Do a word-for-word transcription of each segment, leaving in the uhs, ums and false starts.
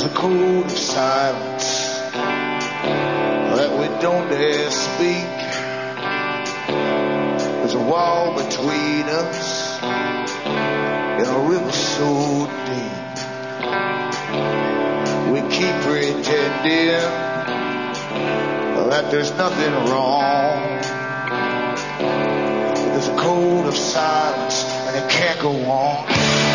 There's a code of silence that we don't dare speak. There's a wall between us in a river so deep. We keep pretending that there's nothing wrong. There's a code of silence and it can't go on.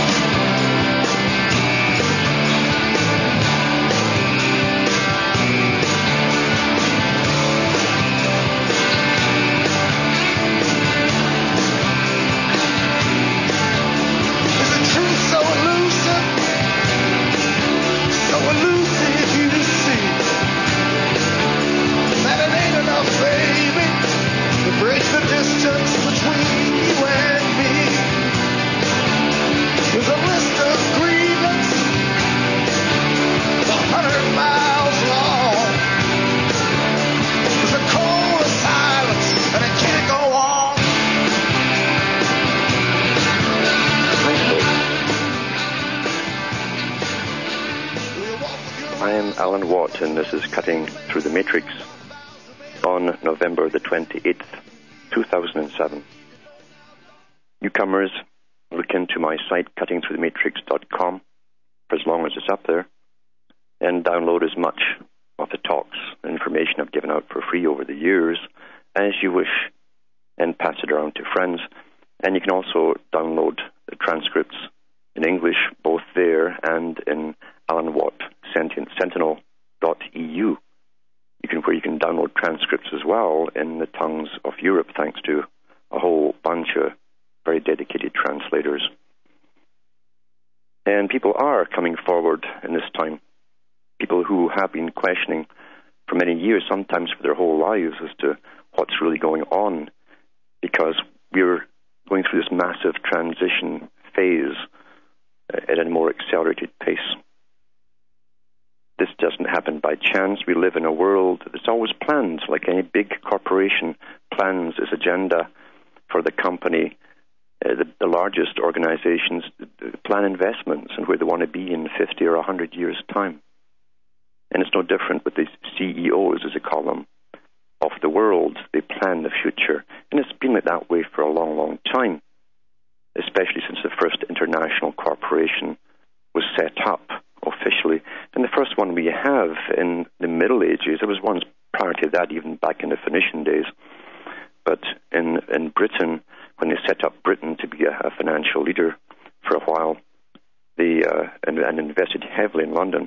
Alan Watt, and this is Cutting Through the Matrix on November the twenty-eighth, two thousand seven. Newcomers, look into my site, cutting through the matrix dot com, for as long as it's up there, and download as much of the talks and information I've given out for free over the years as you wish, and pass it around to friends. And you can also download the transcripts in English, both there and in Alan Watt Sentinel dot E U. You can where you can download transcripts as well in the tongues of Europe, thanks to a whole bunch of very dedicated translators. And people are coming forward in this time. People who have been questioning for many years, sometimes for their whole lives, as to what's really going on, because we're going through this massive transition phase at a more accelerated pace. This doesn't happen by chance. We live in a world that's always planned, like any big corporation plans its agenda for the company. Uh, the, the largest organizations plan investments and where they want to be in fifty or one hundred years' time. And it's no different with the C E Os, as they call them, of the world. They plan the future. And it's been like that way for a long, long time, especially since the first international corporation was set up officially. And the first one we have in the Middle Ages, there was ones prior to that, even back in the Phoenician days. But in, in Britain, when they set up Britain to be a, a financial leader for a while, they uh, and, and invested heavily in London.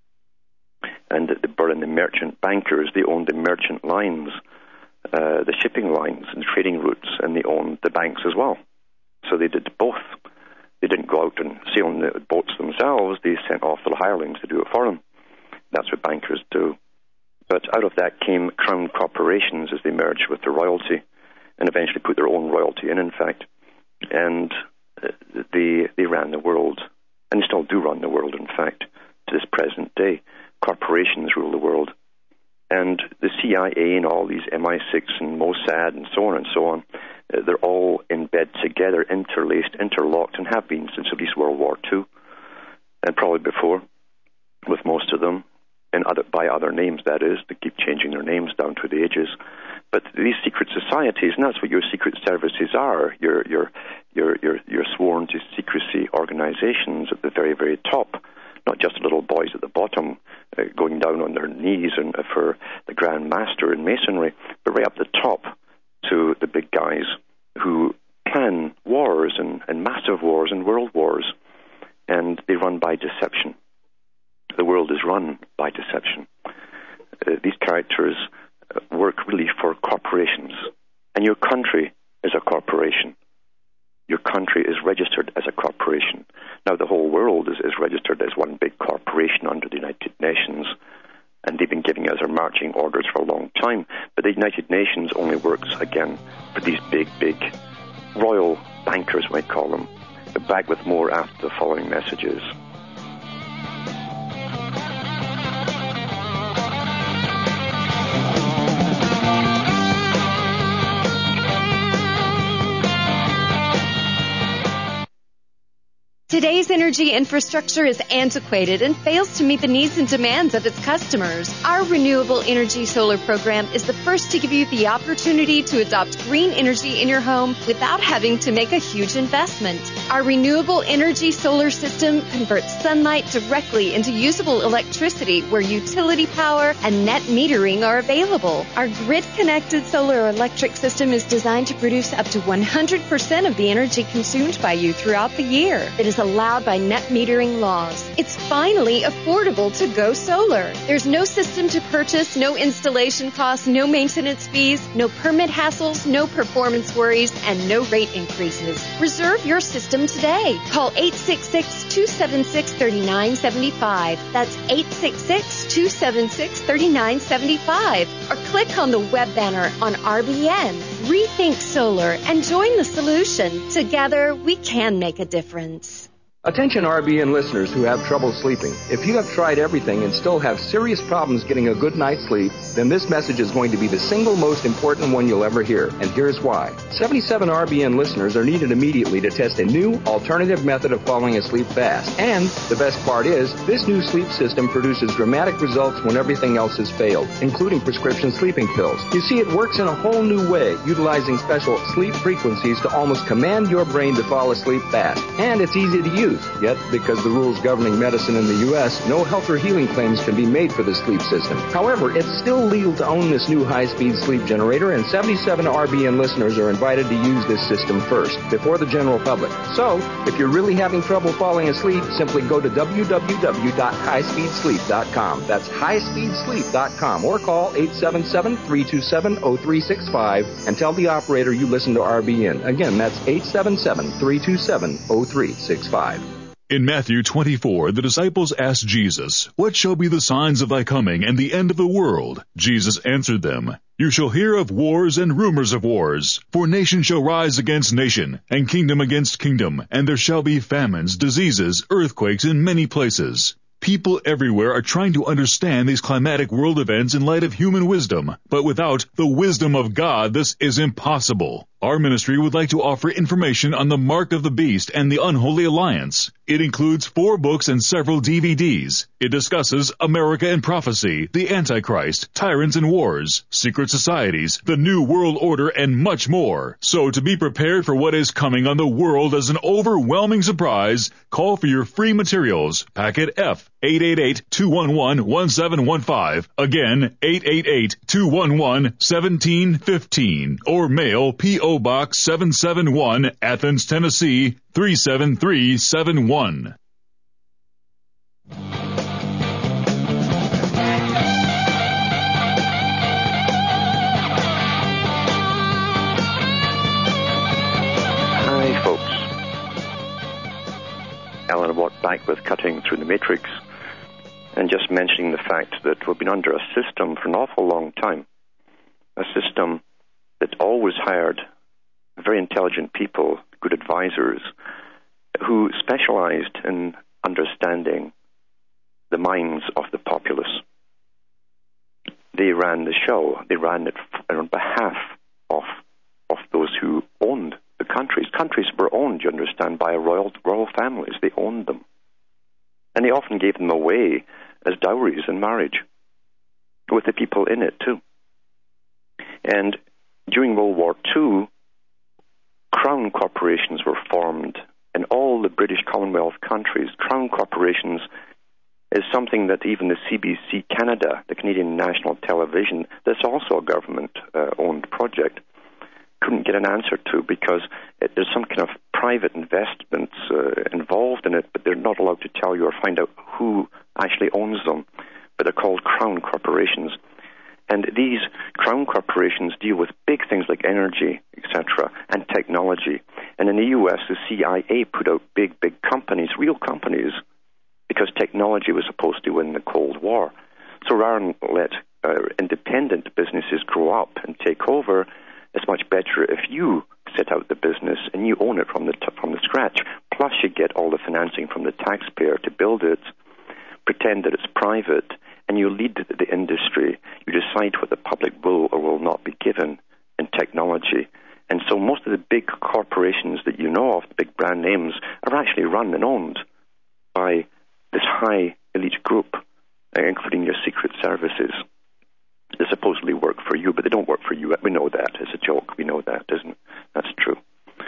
And the Berlin, the merchant bankers, they owned the merchant lines, uh, the shipping lines and trading routes, and they owned the banks as well. So they did both. They didn't go out and sail on the boats themselves. They sent off little hirelings to do it for them. That's what bankers do. But out of that came crown corporations as they merged with the royalty and eventually put their own royalty in, in fact. And uh, they, they ran the world, and they still do run the world, in fact, to this present day. Corporations rule the world. And the C I A and all these M I six and Mossad and so on and so on, uh, they're all in bed together, interlaced, interlocked, and have been since at least World War Two, and probably before, with most of them, and other, by other names, that is. They keep changing their names down through the ages. But these secret societies, and that's what your secret services are, your your your your, your sworn to secrecy organizations at the very, very top, not just little boys at the bottom uh, going down on their knees and uh, for the Grand Master in Masonry, but right up the top to the big guys who plan wars and, and massive wars and world wars, and they run by deception. The world is run by deception. Uh, these characters uh, work really for corporations, and your country is a corporation. Your country is registered as a corporation. Now, the whole world is, is registered as one big corporation under the United Nations, and they've been giving us our marching orders for a long time. But the United Nations only works, again, for these big, big royal bankers, we might call them. But back with more after the following messages. Today's energy infrastructure is antiquated and fails to meet the needs and demands of its customers. Our Renewable Energy Solar program is the first to give you the opportunity to adopt green energy in your home without having to make a huge investment. Our Renewable Energy Solar system converts sunlight directly into usable electricity where utility power and net metering are available. Our grid-connected solar electric system is designed to produce up to one hundred percent of the energy consumed by you throughout the year. It is allowed by net metering laws. It's finally affordable to go solar. There's no system to purchase, no installation costs, no maintenance fees, no permit hassles, no performance worries, and no rate increases. Reserve your system today. Call eight six six, two seven six, three nine seven five. That's eight six six, two seven six, three nine seven five. Or click on the web banner on R B N. Rethink solar and join the solution. Together, we can make a difference. Attention R B N listeners who have trouble sleeping. If you have tried everything and still have serious problems getting a good night's sleep, then this message is going to be the single most important one you'll ever hear. And here's why. seventy-seven R B N listeners are needed immediately to test a new alternative method of falling asleep fast. And the best part is, this new sleep system produces dramatic results when everything else has failed, including prescription sleeping pills. You see, it works in a whole new way, utilizing special sleep frequencies to almost command your brain to fall asleep fast. And it's easy to use. Yet, because the rules governing medicine in the U S, no health or healing claims can be made for the sleep system. However, it's still legal to own this new high-speed sleep generator, and seventy-seven R B N listeners are invited to use this system first, before the general public. So, if you're really having trouble falling asleep, simply go to w w w dot high speed sleep dot com. That's high speed sleep dot com, or call eight seven seven, three two seven, zero three six five and tell the operator you listen to R B N. Again, that's eight seven seven, three two seven, zero three six five. In Matthew twenty-four, the disciples asked Jesus, "What shall be the signs of thy coming and the end of the world?" Jesus answered them, "You shall hear of wars and rumors of wars. For nation shall rise against nation, and kingdom against kingdom, and there shall be famines, diseases, earthquakes in many places." People everywhere are trying to understand these climatic world events in light of human wisdom, but without the wisdom of God, this is impossible. Our ministry would like to offer information on the Mark of the Beast and the Unholy Alliance. It includes four books and several D V Ds. It discusses America and Prophecy, the Antichrist, Tyrants and Wars, Secret Societies, the New World Order, and much more. So to be prepared for what is coming on the world as an overwhelming surprise, call for your free materials. Packet F, eight eight eight, two one one, one seven one five. Again, eight eight eight, two one one, one seven one five. Or mail P O Box seven seven one, Athens, Tennessee, three seven three seven one. Hi, folks. Alan Watt back with Cutting Through the Matrix, and just mentioning the fact that we've been under a system for an awful long time, a system that always hired very intelligent people, good advisors, who specialized in understanding the minds of the populace. They ran the show. They ran it on behalf of of those who owned the countries. Countries were owned, you understand, by royal royal families. They owned them. And they often gave them away as dowries in marriage, with the people in it too. And during World War Two, crown corporations were formed in all the British Commonwealth countries. Crown corporations is something that even the C B C Canada, the Canadian National Television, that's also a government-owned uh, project, couldn't get an answer to, because it, there's some kind of private investments uh, involved in it, but they're not allowed to tell you or find out who actually owns them. But they're called crown corporations. And these crown corporations deal with big things like energy, et cetera, and technology. And in the U S, the C I A put out big, big companies, real companies, because technology was supposed to win the Cold War. So rather than let uh, independent businesses grow up and take over, it's much better if you set out the business and you own it from the t- from the scratch. Plus, you get all the financing from the taxpayer to build it, pretend that it's private, and you lead the industry. You decide what the public will or will not be given in technology. And so most of the big corporations that you know of the big brand names, are actually run and owned by this high elite group, including your secret services. They supposedly work for you, but they don't work for you. We know that. It's a joke. We know that, isn't it? That's true.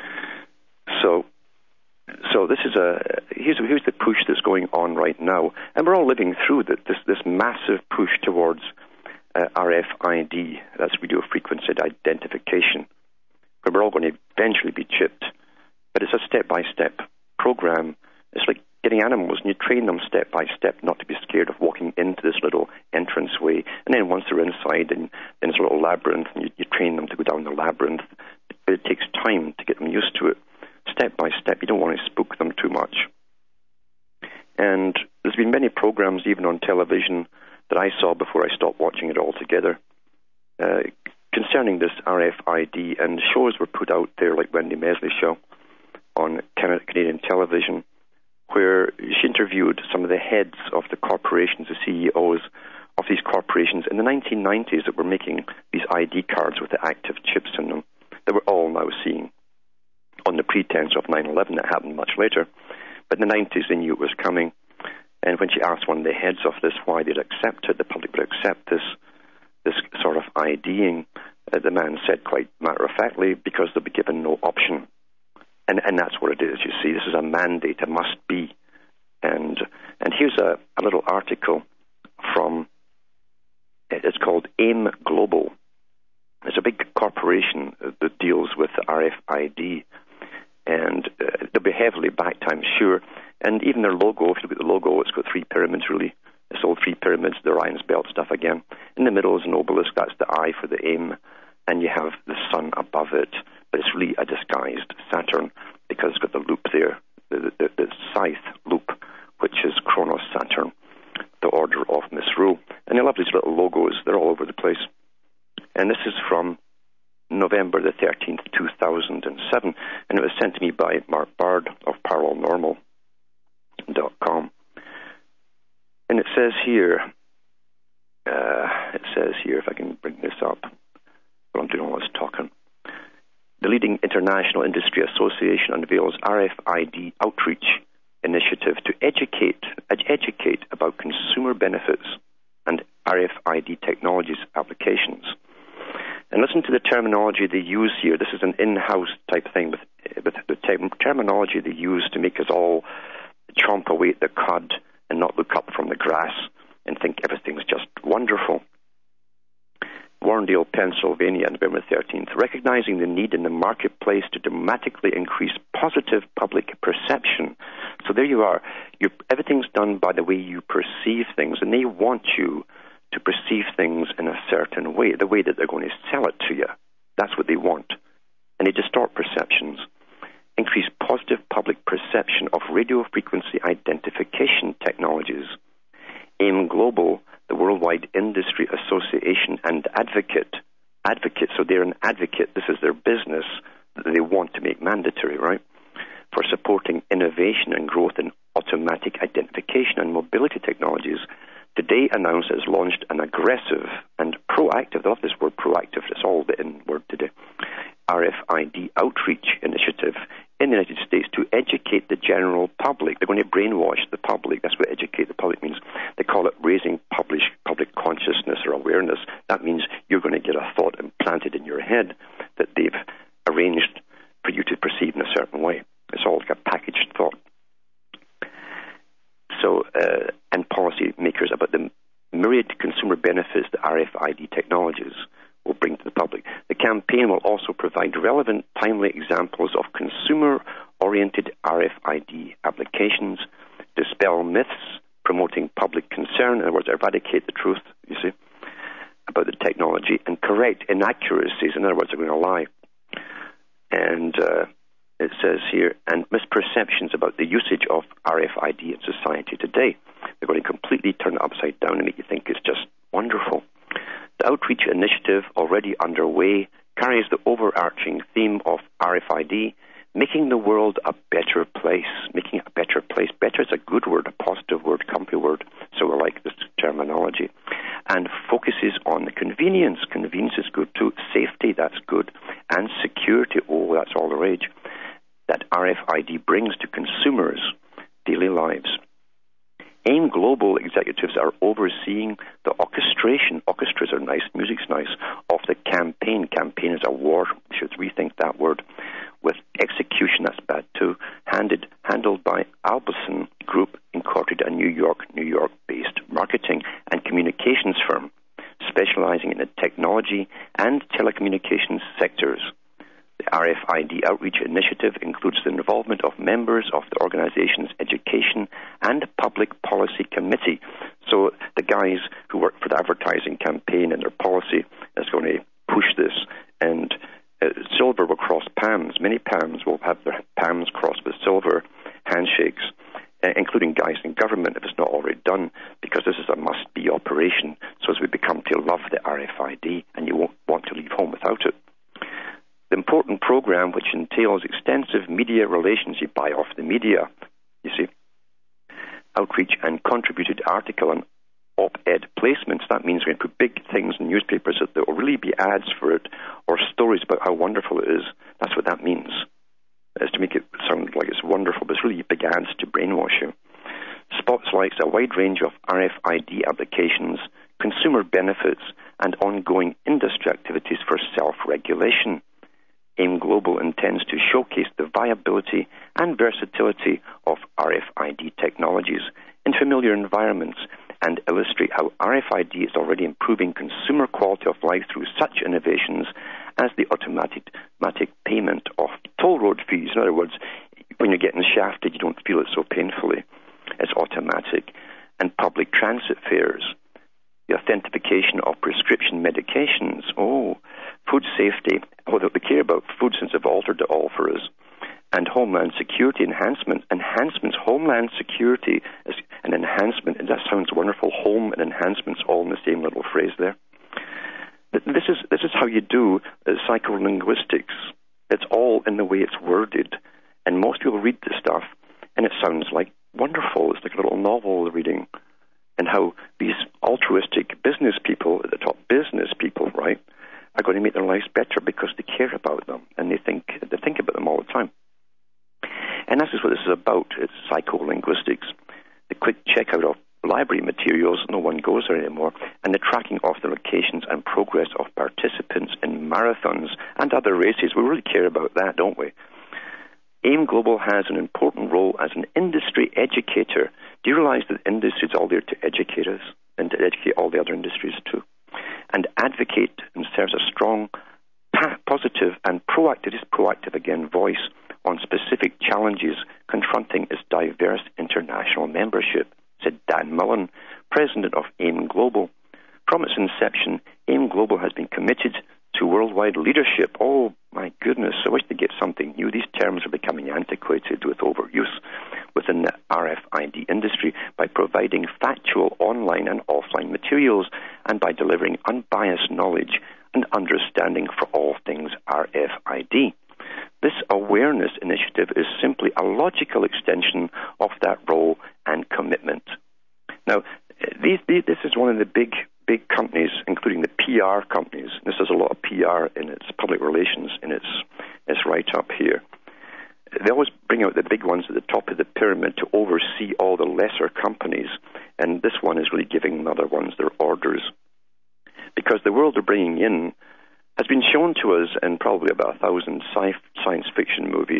So, so this is a here's, here's the push that's going on right now, and we're all living through the, this this massive push towards uh, R F I D. That's radio frequency identification, where we're all going to eventually be chipped. But it's a step-by-step program. It's like getting animals, and you train them step by step not to be scared of walking into this little entranceway. And then once they're inside, and then it's a little labyrinth, and you, you train them to go down the labyrinth. But it takes time to get them used to it. Step by step, you don't want to spook them too much. And there's been many programs, even on television, that I saw before I stopped watching it altogether, uh, concerning this R F I D, and shows were put out there, like Wendy Mesley show on Canadian television, where she interviewed some of the heads of the corporations, the C E Os of these corporations in the nineteen nineties that were making these I D cards with the active chips in them that we're all now seeing on the pretense of nine eleven. That happened much later. But in the nineties, they knew it was coming. And when she asked one of the heads of this why they'd accept it, the public would accept this this sort of IDing, uh, the man said quite matter-of-factly, because they'll be given no option. And and that's what it is, you see. This is a mandate, a must-be. And and here's a, a little article from, it's called AIM Global. It's a big corporation that deals with the R F I D. And uh, they'll be heavily backed, I'm sure. And even their logo, if you look at the logo, it's got three pyramids, really. It's all three pyramids, the Orion's Belt stuff again. In the middle is an obelisk, that's the I for the AIM. And you have the sun above it. But it's really a disguised Saturn, because it's got the loop there, the, the, the scythe loop, which is Kronos Saturn, the order of Misrule. And I love these little logos. They're all over the place. And this is from November the thirteenth, two thousand seven, and it was sent to me by Mark Bard of paranormal dot com. And it says here, uh, it says here, if I can bring this up, while I'm doing all this talking. The leading international industry association unveils R F I D outreach initiative to educate ed- educate about consumer benefits and R F I D technologies applications. And listen to the terminology they use here. This is an in-house type thing with, with the te- terminology they use to make us all chomp away at the cud and not look up from the grass and think everything's just wonderful. Warrendale, Pennsylvania, on November thirteenth, recognizing the need in the marketplace to dramatically increase positive public perception. So there you are. You're, everything's done by the way you perceive things, and they want you to perceive things in a certain way, the way that they're going to sell it to you. That's what they want. And they distort perceptions. Increase positive public perception of radio frequency identification technologies. AIM Global, the Worldwide Industry Association and Advocate. Advocate, so they're an advocate. This is their business that they want to make mandatory, right? For supporting innovation and growth in automatic identification and mobility technologies, today announced it has launched an aggressive and proactive, I love this word proactive, it's all the in word today, R F I D outreach initiative in the United States to educate the general public. They're going to brainwash the public. That's what educate the public means. They call it raising public, public consciousness or awareness. That means you're going to get a thought implanted in your head that they've arranged for you to perceive in a certain way. It's all like a packaged thought. So, uh, and policy makers about the myriad consumer benefits that R F I D technologies will bring to the public. The campaign will also provide relevant, timely examples of consumer-oriented R F I D applications, dispel myths, promoting public concern, in other words, eradicate the truth, you see, about the technology, and correct inaccuracies, in other words, they're going to lie. And uh, it says here, and misperceptions about the usage of R F I D in society today. They're going to completely turn it upside down and make you think it's just wonderful. The outreach initiative, already underway, carries the overarching theme of R F I D, making the world a better place. Making it a better place. Better is a good word, a positive word, comfy word, so we like this terminology. And focuses on the convenience. Convenience is good too. Safety, that's good. And security, oh, that's all the rage. That R F I D brings to consumers' daily lives. AIM Global executives are overseeing the orchestration, orchestras are nice, music's nice, of the campaign. Campaign is a war, we should rethink that word, with execution, that's bad too, handed, handled by Albason Group, Incorporated, a New York, New York-based marketing and communications firm specializing in the technology and telecommunications sectors. The R F I D Outreach Initiative includes the involvement of members of the organization's Education and Public Policy Committee. So the guys who work for the advertising campaign and their policy is going to push this. And uh, silver will cross palms. Many palms will have their palms crossed with silver handshakes, uh, including guys in government if it's not already done, because this is a must-be operation. So as we become to love the R F I D, and you won't want to leave home without it. The important program, which entails extensive media relations, you buy off the media, you see, outreach and contributed article and op-ed placements. That means we're going to put big things in newspapers that there will really be ads for it or stories about how wonderful it is. That's what that means, is to make it sound like it's wonderful, but it's really big ads to brainwash you. Spotlights a wide range of R F I D applications, consumer benefits, and ongoing industry activities for self-regulation. AIM Global intends to showcase the viability and versatility of R F I D technologies in familiar environments and illustrate how R F I D is already improving consumer quality of life through such innovations as the automatic, automatic payment of toll road fees. In other words, when you're getting shafted, you don't feel it so painfully. It's automatic. And public transit fares. The authentication of prescription medications. Oh, food safety. Oh, they care about food since they've altered it all for us. And homeland security enhancement. Enhancements, homeland security is an enhancement. And that sounds wonderful. Home and enhancements all in the same little phrase there. But this is this is how you do uh, psycholinguistics. It's all in the way it's worded. And most people read this stuff, and it sounds like wonderful. It's like a little novel they're reading. And how these altruistic business people, at the top business people, right, are going to make their lives better because they care about them and they think they think about them all the time. And this is what this is about. It's psycholinguistics. The quick checkout of library materials, no one goes there anymore, and the tracking of the locations and progress of participants in marathons and other races. We really care about that, don't we? AIM Global has an important role as an industry educator. Do you realize that industry is all there to educate us and to educate all the other industries too? And advocate and serves a strong, positive and proactive, just proactive again, voice on specific challenges confronting its diverse international membership, said Dan Mullen, president of AIM Global. From its inception, AIM Global has been committed to worldwide leadership. Oh, my goodness, I wish to get something new. These terms are becoming antiquated with overuse within the R F I D industry by providing factual online and offline materials and by delivering unbiased knowledge and understanding for all things R F I D. This awareness initiative is simply a logical extension of that role and commitment. Now, these, these, this is one of the big big companies, including the P R companies. This has a lot of P R in its public relations, in its, its write-up here. They always bring out the big ones at the top of the pyramid to oversee all the lesser companies, and this one is really giving the other ones their orders. Because the world they're bringing in has been shown to us in probably about a thousand sci- science fiction movies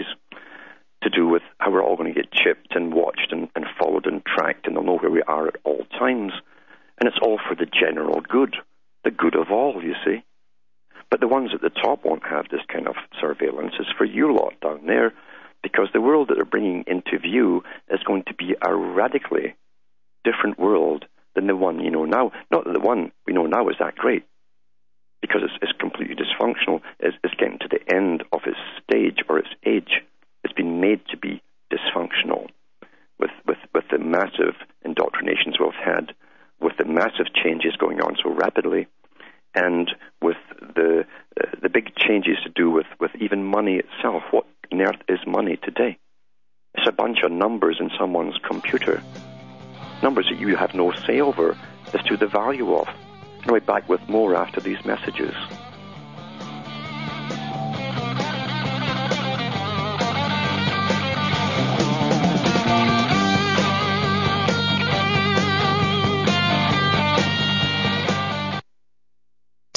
to do with how we're all going to get chipped and watched and, and followed and tracked, and they'll know where we are at all times. And it's all for the general good, the good of all, you see. But the ones at the top won't have this kind of surveillance. It's for you lot down there, because the world that they're bringing into view is going to be a radically different world than the one you know now. Not that the one we know now is that great, because it's, it's completely dysfunctional. It's, it's getting to the end of its stage or its age. It's been made to be dysfunctional with, with, with the massive indoctrinations we've had, with the massive changes going on so rapidly, and with the uh, the big changes to do with, with even money itself. What on earth is money today? It's a bunch of numbers in someone's computer. Numbers that you have no say over as to the value of. Anyway, back with more after these messages.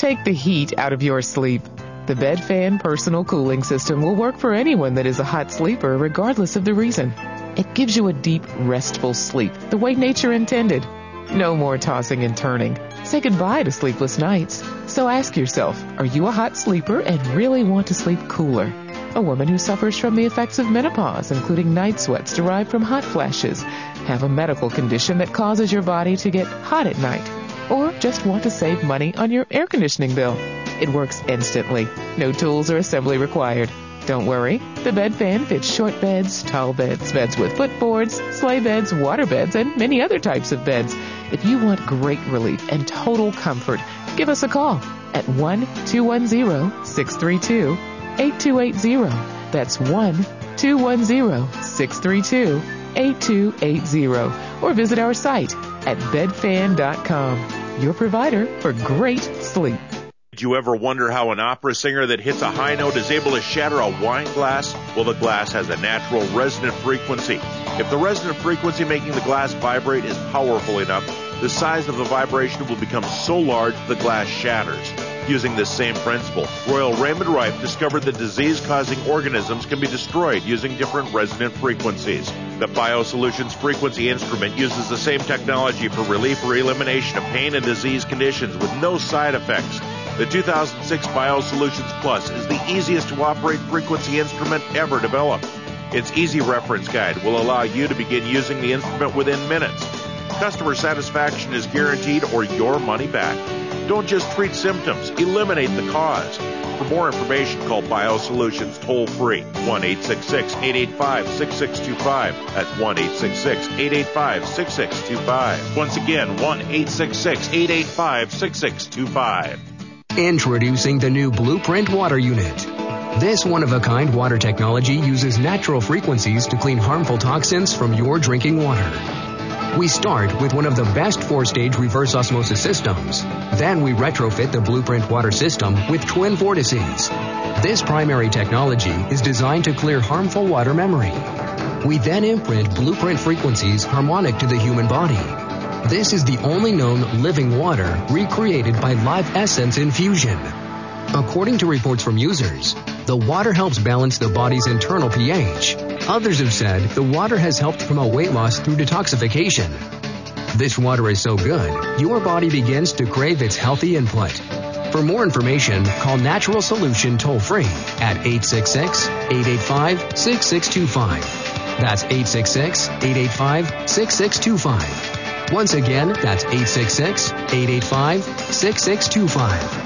take the heat out of your sleep. The Bed Fan Personal Cooling System will work for anyone that is a hot sleeper, regardless of the reason. It gives you a deep, restful sleep, the way nature intended. No more tossing and turning. Say goodbye to sleepless nights. So ask yourself, are you a hot sleeper and really want to sleep cooler? A woman who suffers from the effects of menopause, including night sweats derived from hot flashes, have a medical condition that causes your body to get hot at night, or just want to save money on your air conditioning bill. It works instantly. No tools or assembly required. Don't worry. The Bed Fan fits short beds, tall beds, beds with footboards, sleigh beds, water beds, and many other types of beds. If you want great relief and total comfort, give us a call at one two one zero, six three two, eight two eight zero. That's one two one zero, six three two, eight two eight zero. Or visit our site at bed fan dot com. Your provider for great sleep. Did you ever wonder how an opera singer that hits a high note is able to shatter a wine glass? Well, the glass has a natural resonant frequency. If the resonant frequency making the glass vibrate is powerful enough, the size of the vibration will become so large the glass shatters. Using this same principle, Royal Raymond Rife discovered that disease-causing organisms can be destroyed using different resonant frequencies. The BioSolutions Frequency Instrument uses the same technology for relief or elimination of pain and disease conditions with no side effects. The two thousand six BioSolutions Plus is the easiest to operate frequency instrument ever developed. Its easy reference guide will allow you to begin using the instrument within minutes. Customer satisfaction is guaranteed or your money back. Don't just treat symptoms, eliminate the cause. For more information, call BioSolutions toll-free, one eight six six, eight eight five, six six two five. That's one eight six six, eight eight five, six six two five. Once again, one eight six six, eight eight five, six six two five. Introducing the new Blueprint Water Unit. This one-of-a-kind water technology uses natural frequencies to clean harmful toxins from your drinking water. We start with one of the best four-stage reverse osmosis systems. Then we retrofit the Blueprint water system with twin vortices. This primary technology is designed to clear harmful water memory. We then imprint Blueprint frequencies harmonic to the human body. This is the only known living water recreated by Live Essence infusion. According to reports from users, the water helps balance the body's internal pH. Others have said the water has helped promote weight loss through detoxification. This water is so good, your body begins to crave its healthy input. For more information, call Natural Solution toll-free at eight six six, eight eight five, six six two five. That's eight six six, eight eight five, six six two five. Once again, that's eight six six, eight eight five, six six two five.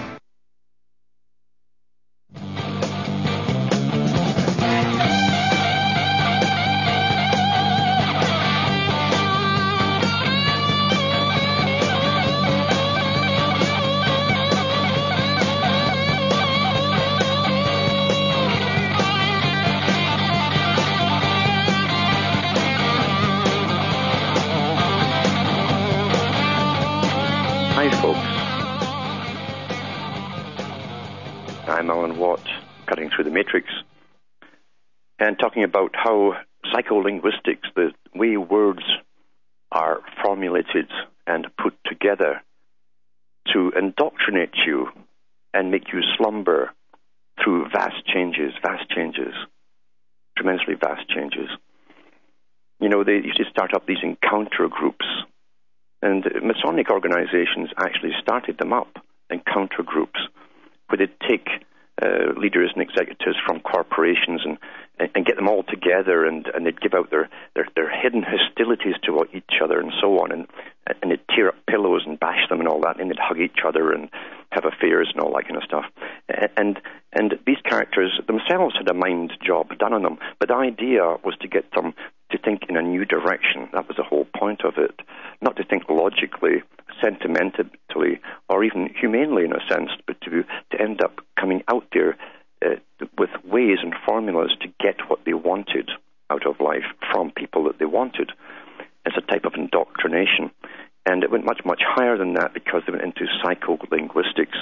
Matrix, and talking about how psycholinguistics, the way words are formulated and put together to indoctrinate you and make you slumber through vast changes, vast changes, tremendously vast changes. You know, they used to start up these encounter groups, and Masonic organizations actually started them up, encounter groups, where they'd take Uh, leaders and executives from corporations and, and, and get them all together, and, and they'd give out their, their, their hidden hostilities to each other and so on, and, and they'd tear up pillows and bash them and all that, and they'd hug each other and have affairs and all that kind of stuff. And, and these characters themselves had a mind job done on them, but the idea was to get them to think in a new direction. That was the whole point of it. Not to think logically, sentimentally, or even humanely in a sense, but to, to end up coming out there uh, with ways and formulas to get what they wanted out of life from people that they wanted. It's a type of indoctrination. And it went much, much higher than that because they went into psycholinguistics.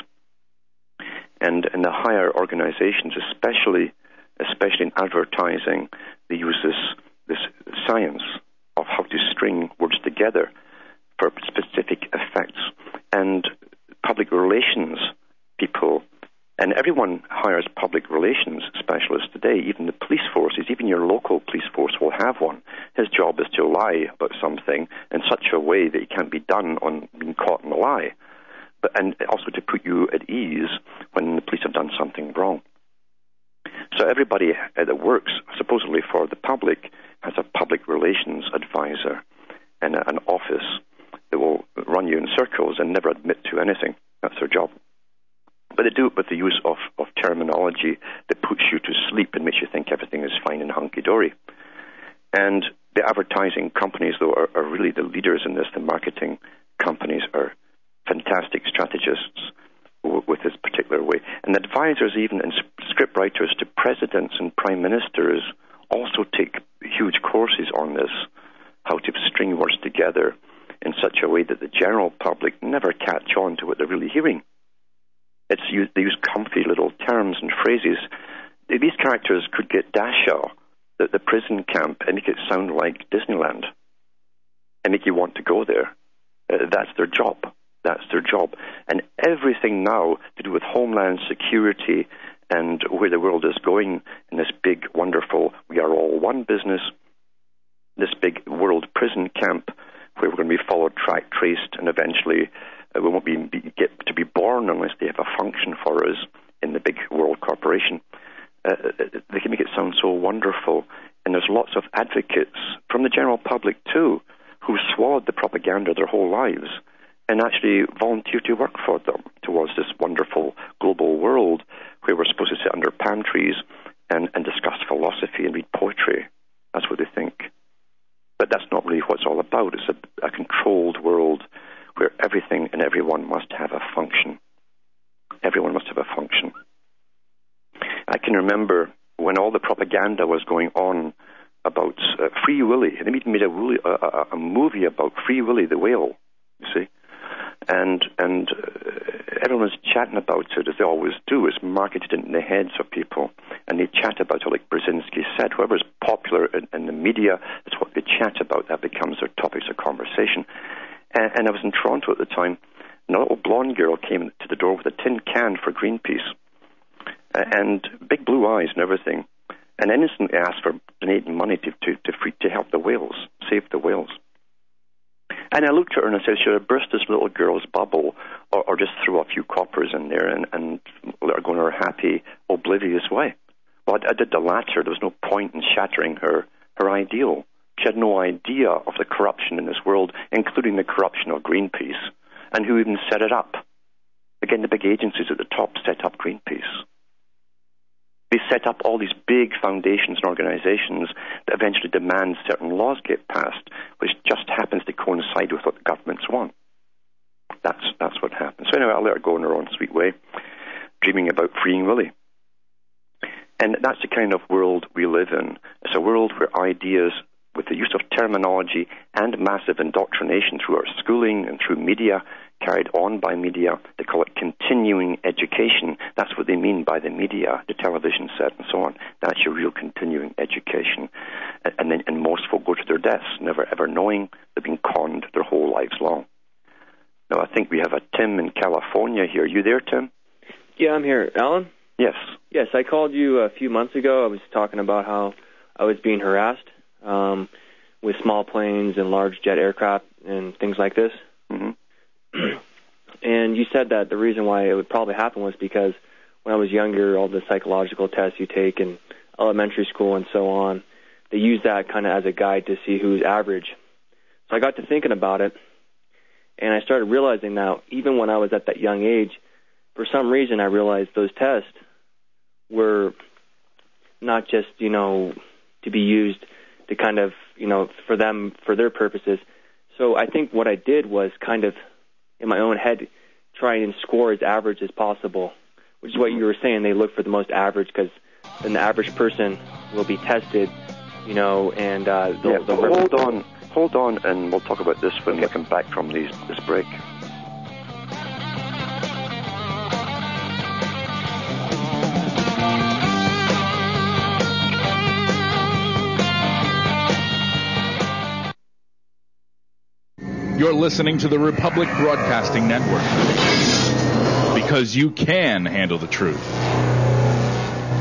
And in the higher organizations, especially especially in advertising, they use this, this science of how to string words together for specific effects. And public relations public relations specialists today, even the police forces, even your local police force will have one. His job is to lie about something in such a way that it can't be done on being caught in a lie, but and also to put you at ease when the police have done something wrong. So everybody that works supposedly for the public has a public relations advisor and an office that will run you in circles and never admit to anything. That's their job. But they do it with the use of, of terminology that puts you to sleep and makes you think everything is fine and hunky-dory. And the advertising companies, though, are, are really the leaders in this. The marketing companies are fantastic strategists w- with this particular way. And advisors, even and script writers to presidents and prime ministers, also take huge courses on this, how to string words together in such a way that the general public never catch on to what they're really hearing. It's used, they use comfy little terms and phrases. These characters could get Dasha, the, the prison camp, and make it sound like Disneyland and make you want to go there. Uh, that's their job. That's their job. And everything now to do with homeland security and where the world is going in this big, wonderful, we are all one business, this big world prison camp where we're going to be followed, tracked, traced, and eventually uh, we won't be, be get to be born unless they have a function for us in the big world corporation. Uh, they can make it sound so wonderful. And there's lots of advocates from the general public, too, who swallowed the propaganda their whole lives and actually volunteer to work for them towards this wonderful global world where we're supposed to sit under palm trees and, and discuss philosophy and read poetry. That's what they think. But that's not really what it's all about. It's a, a controlled world where everything and everyone must have a function. Everyone must have a function. I can remember when all the propaganda was going on about uh, Free Willy. They even made a, a, a movie about Free Willy the whale, you see. And and uh, everyone was chatting about it, as they always do. It's marketed in the heads of people, and they chat about it like Brzezinski said. Whoever's popular in, in the media, it's what they chat about. That becomes their topics of conversation. And, and I was in Toronto at the time, and a little blonde girl came to the door with a tin can for Greenpeace, uh, and big blue eyes and everything, and innocently asked for donating money to to to, free, to help the whales, save the whales. And I looked at her and I said, should I burst this little girl's bubble or, or just throw a few coppers in there and, and let her go in her happy, oblivious way? Well, I, I did the latter. There was no point in shattering her, her ideal. She had no idea of the corruption in this world, including the corruption of Greenpeace, and who even set it up. Again, the big agencies at the top set up Greenpeace. They set up all these big foundations and organizations that eventually demand certain laws get passed, which just happens to coincide with what the governments want. That's that's what happens. So anyway, I'll let her go in her own sweet way, dreaming about freeing Willie. And that's the kind of world we live in. It's a world where ideas, with the use of terminology and massive indoctrination through our schooling and through media, carried on by media, they call it continuing education. That's what they mean by the media, the television set and so on. That's your real continuing education. And then and most folk go to their deaths, never ever knowing they've been conned their whole lives long. Now, I think we have a Tim in California here. You there, Tim? Yeah, I'm here. Alan? Yes. Yes, I called you a few months ago. I was talking about how I was being harassed um, with small planes and large jet aircraft and things like this. Mm-hmm. And you said that the reason why it would probably happen was because when I was younger, all the psychological tests you take in elementary school and so on, they use that kind of as a guide to see who's average. So I got to thinking about it, and I started realizing that even when I was at that young age, for some reason I realized those tests were not just, you know, to be used to kind of, you know, for them, for their purposes. So I think what I did was kind of, in my own head, try and score as average as possible, which is what you were saying. They look for the most average because then the average person will be tested, you know, and uh, they'll, yeah, they'll hold on, hold on, and we'll talk about this when we come back from these, this break. You're listening to the Republic Broadcasting Network, because you can handle the truth.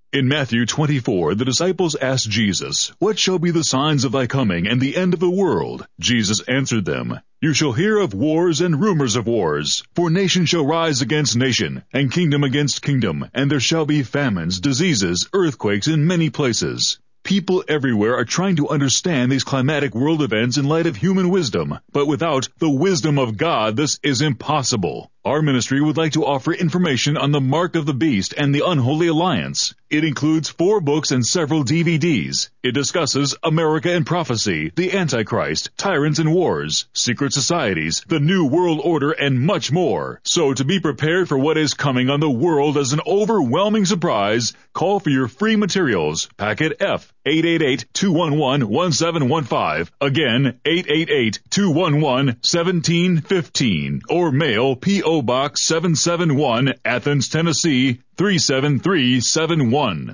In Matthew twenty-four, the disciples asked Jesus, "What shall be the signs of thy coming and the end of the world?" Jesus answered them, "You shall hear of wars and rumors of wars. For nation shall rise against nation, and kingdom against kingdom, and there shall be famines, diseases, earthquakes in many places." People everywhere are trying to understand these climatic world events in light of human wisdom, but without the wisdom of God, this is impossible. Our ministry would like to offer information on the Mark of the Beast and the Unholy Alliance. It includes four books and several D V Ds. It discusses America and Prophecy, the Antichrist, Tyrants and Wars, Secret Societies, the New World Order, and much more. So to be prepared for what is coming on the world as an overwhelming surprise, call for your free materials. Packet F, eight eight eight, two one one, one seven one five. Again, eight eight eight, two one one, one seven one five. Or mail P O Box seven seven one, Athens, Tennessee, three seven three seven one.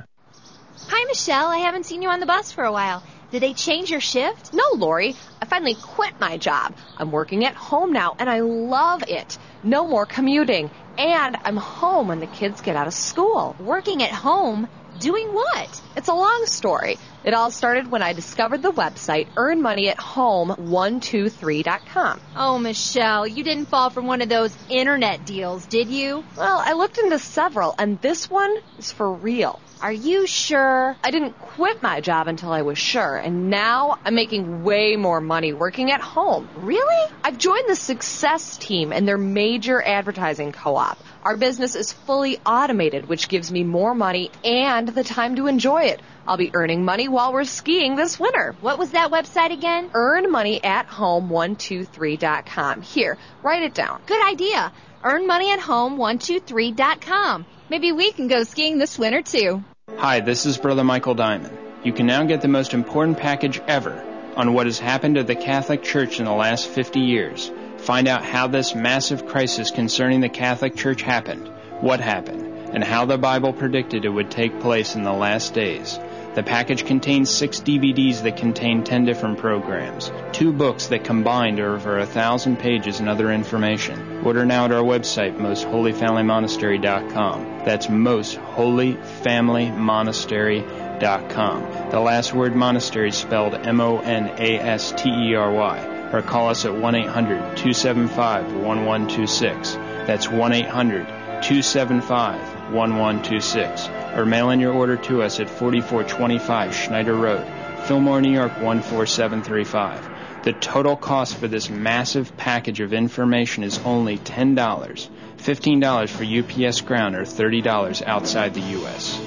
Hi, Michelle. I haven't seen you on the bus for a while. Did they change your shift? No, Lori. I finally quit my job. I'm working at home now, and I love it. No more commuting. And I'm home when the kids get out of school. Working at home? Doing what? It's a long story. It all started when I discovered the website earn money at home one two three dot com. Oh, Michelle, you didn't fall for one of those internet deals, did you? Well, I looked into several, and this one is for real. Are you sure? I didn't quit my job until I was sure, and now I'm making way more money working at home. Really? I've joined the Success Team and their major advertising co-op. Our business is fully automated, which gives me more money and the time to enjoy it. I'll be earning money while we're skiing this winter. What was that website again? earn money at home one two three dot com. Here, write it down. Good idea. earn money at home one two three dot com. Maybe we can go skiing this winter, too. Hi, this is Brother Michael Diamond. You can now get the most important package ever on what has happened to the Catholic Church in the last fifty years. Find out how this massive crisis concerning the Catholic Church happened, what happened, and how the Bible predicted it would take place in the last days. The package contains six D V Ds that contain ten different programs, two books that combined are over a thousand pages and other information. Order now at our website, most holy family monastery dot com. That's most holy family monastery dot com. The last word monastery is spelled M O N A S T E R Y. Or call us at one eight hundred, two seven five, one one two six. That's one eight hundred, two seven five, one one two six. Or mail in your order to us at forty-four twenty-five Schneider Road, Fillmore, New York one four seven three five. The total cost for this massive package of information is only ten dollars, fifteen dollars for U P S ground, or thirty dollars outside the U S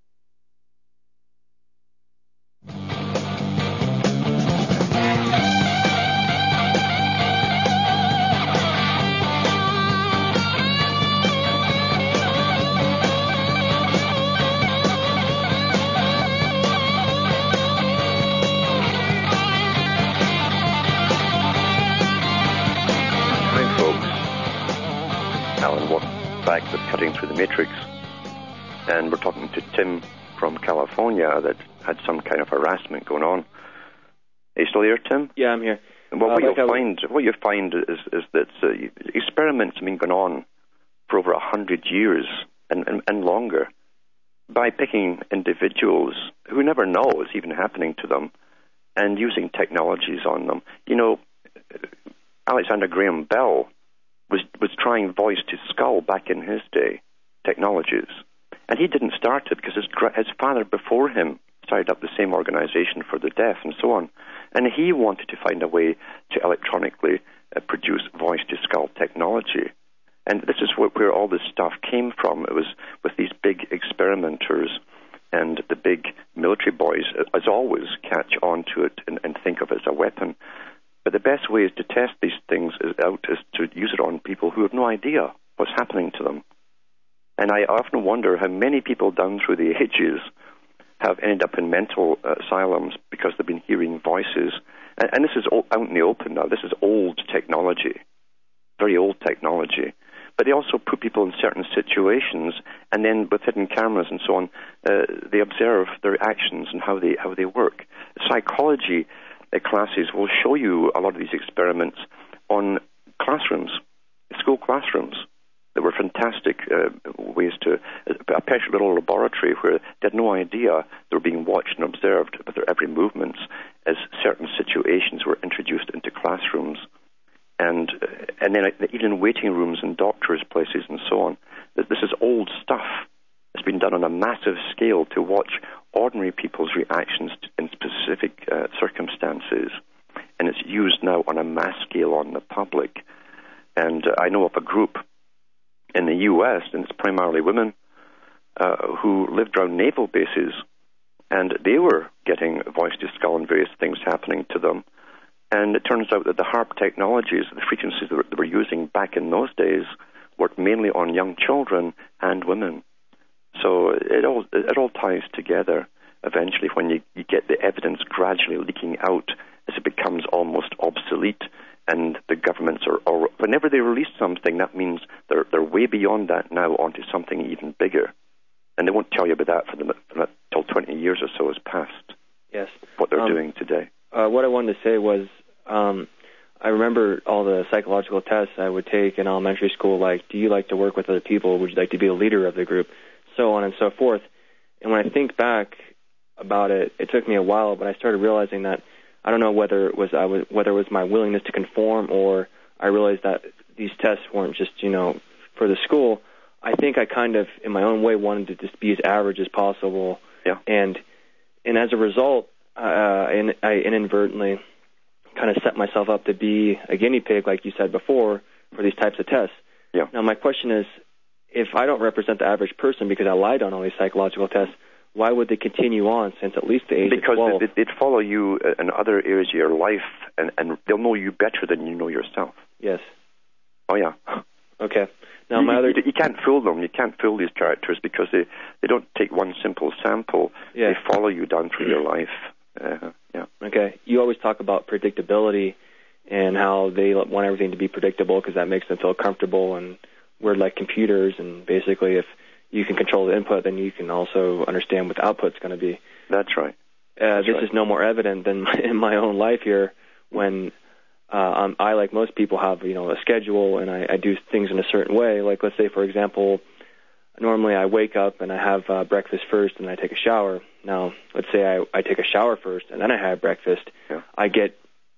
back with Cutting Through the Matrix, and we're talking to Tim from California that had some kind of harassment going on. Are you still here, Tim? Yeah, I'm here. And what, uh, what like you'll was... find, what you find is, is that uh, experiments have been going on for over a hundred years and, and, and longer by picking individuals who never know it's even happening to them and using technologies on them. You know, Alexander Graham Bell was was trying voice to skull back in his day, technologies. And he didn't start it because his, his father before him started up the same organization for the deaf and so on. And he wanted to find a way to electronically uh, produce voice to skull technology. And this is where, where all this stuff came from. It was with these big experimenters, and the big military boys, as always, catch on to it and, and think of it as a weapon. But the best way is to test these things out is to use it on people who have no idea what's happening to them. And I often wonder how many people down through the ages have ended up in mental uh, asylums because they've been hearing voices. And, and this is all out in the open now. This is old technology, very old technology. But they also put people in certain situations, and then with hidden cameras and so on, uh, they observe their actions and how they how they work. Psychology uh, classes will show you a lot of these experiments on classrooms, school classrooms. There were fantastic uh, ways to, a special little laboratory where they had no idea they were being watched and observed with their every movements as certain situations were introduced into classrooms. And uh, and then uh, even in waiting rooms and doctors' places and so on. This is old stuff. It's been done on a massive scale to watch ordinary people's reactions in specific uh, circumstances. And it's used now on a mass scale on the public. And uh, I know of a group in the U S, and it's primarily women, uh, who lived around naval bases, and they were getting voice-to-skull and various things happening to them. And it turns out that the HAARP technologies, the frequencies that they were using back in those days, worked mainly on young children and women. So it all it all ties together eventually when you, you get the evidence gradually leaking out as it becomes almost obsolete, and the governments are, or whenever they release something, that means they're they're way beyond that now onto something even bigger. And they won't tell you about that for the until twenty years or so has passed. Yes. What they're um, doing today. Uh, what I wanted to say was, um, I remember all the psychological tests I would take in elementary school, like, do you like to work with other people? Would you like to be a leader of the group? So on and so forth. And when I think back about it, it took me a while, but I started realizing that I don't know whether it was I was whether it was my willingness to conform, or I realized that these tests weren't just, you know, for the school. I think I kind of, in my own way, wanted to just be as average as possible. Yeah. And and as a result, uh, in, I inadvertently kind of set myself up to be a guinea pig, like you said before, for these types of tests. Yeah. Now, my question is, if I don't represent the average person because I lied on all these psychological tests, why would they continue on since at least the age because of twelve? Because they'd follow you in other areas of your life, and, and they'll know you better than you know yourself. Yes. Oh, yeah. Okay. Now, you, my other... you, you can't fool them. You can't fool these characters because they, they don't take one simple sample. Yes. They follow you down through your life. Uh, yeah. Okay. You always talk about predictability and how they want everything to be predictable because that makes them feel comfortable, and we're like computers, and basically if you can control the input, then you can also understand what the output's going to be. That's right. Uh, That's this right. is no more evident than my, in my own life here, when uh, um, I, like most people, have you know a schedule, and I, I do things in a certain way. Like, let's say, for example, normally I wake up and I have uh, breakfast first, and I take a shower. Now, let's say I, I take a shower first, and then I have breakfast. Yeah. I get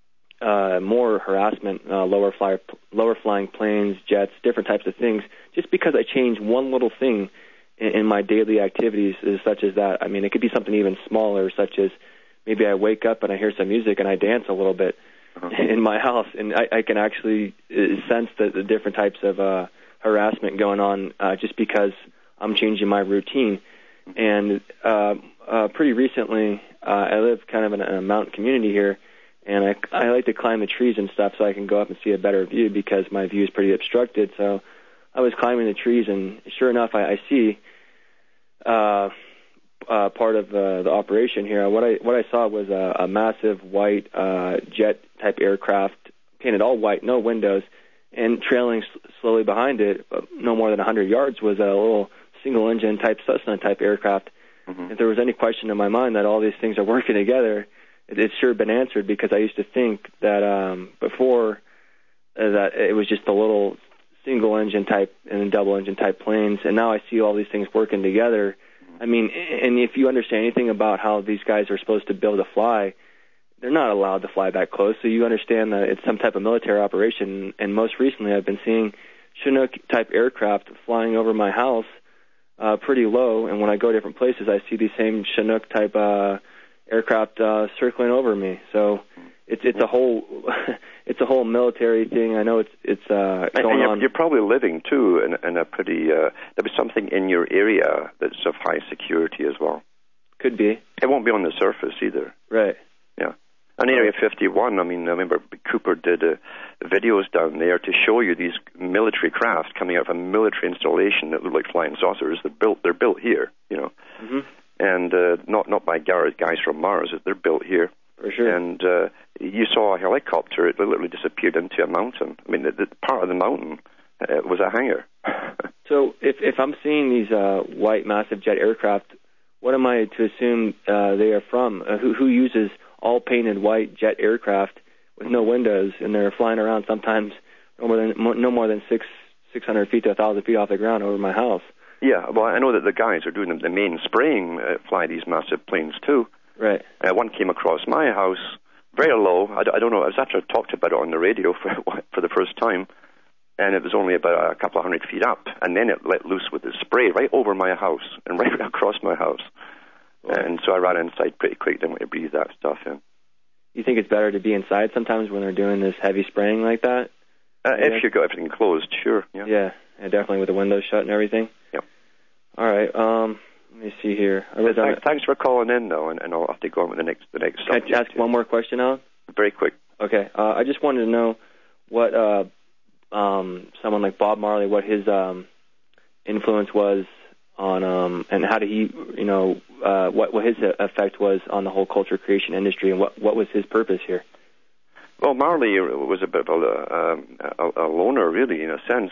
uh, more harassment, uh, lower fly, lower flying planes, jets, different types of things, just because I change one little thing in, in my daily activities, is such as that. I mean, it could be something even smaller, such as maybe I wake up and I hear some music and I dance a little bit uh-huh. in my house, and I, I can actually uh, sense the, the different types of uh, harassment going on uh, just because I'm changing my routine. And uh, uh, pretty recently, uh, I live kind of in a, a mountain community here, and I, I like to climb the trees and stuff so I can go up and see a better view because my view is pretty obstructed. So I was climbing the trees, and sure enough, I, I see uh, uh, part of uh, the operation here. What I what I saw was a, a massive white uh, jet-type aircraft, painted all white, no windows, and trailing s- slowly behind it, no more than one hundred yards, was a little single-engine type Cessna-type aircraft. Mm-hmm. If there was any question in my mind that all these things are working together, it, it's sure been answered, because I used to think that um, before uh, that it was just a little single-engine type and double-engine type planes, and now I see all these things working together. Mm-hmm. I mean, and if you understand anything about how these guys are supposed to be able to fly, they're not allowed to fly that close, so you understand that it's some type of military operation. And most recently I've been seeing Chinook-type aircraft flying over my house Uh, pretty low, and when I go different places, I see these same Chinook type uh, aircraft uh, circling over me. So it's it's a whole it's a whole military thing. I know it's it's uh, going and you're, on. You're probably living too in, in a pretty uh, there was something in your area that's of high security as well. Could be. It won't be on the surface either. Right. Yeah. On Area fifty-one, I mean, I remember Cooper did uh, videos down there to show you these military craft coming out of a military installation that look like flying saucers. They're built, they're built here, you know, mm-hmm. and uh, not not by guys from Mars. They're built here. For sure. And uh, you saw a helicopter; it literally disappeared into a mountain. I mean, the, the part of the mountain uh, was a hangar. So, if if I'm seeing these uh, white massive jet aircraft, what am I to assume uh, they are from? Uh, who who uses all painted white jet aircraft with no windows, and they're flying around sometimes no more than no more than six six hundred feet to one thousand feet off the ground over my house. Yeah, well, I know that the guys are doing the, the main spraying uh, fly these massive planes too. Right. Uh, one came across my house, very low. I, I don't know. It was after I talked about it on the radio for for the first time, and it was only about a couple of hundred feet up, and then it let loose with the spray right over my house and right across my house. Wow. And so I ran inside pretty quick, didn't want to breathe that stuff in. You think it's better to be inside sometimes when they're doing this heavy spraying like that? Uh, yeah. If you got everything closed, sure. Yeah. Yeah, and definitely with the windows shut and everything. Yeah. All right. Um, let me see here. I wrote down thanks for calling in, though, and, and I'll have to go on with the next the next. Can I ask too. one more question, Alan? Very quick. Okay. Uh, I just wanted to know what uh, um, someone like Bob Marley, what his um, influence was on, um, and how did he, you know, uh, what what his effect was on the whole culture creation industry, and what what was his purpose here? Well, Marley was a bit of a, a, a loner, really, in a sense.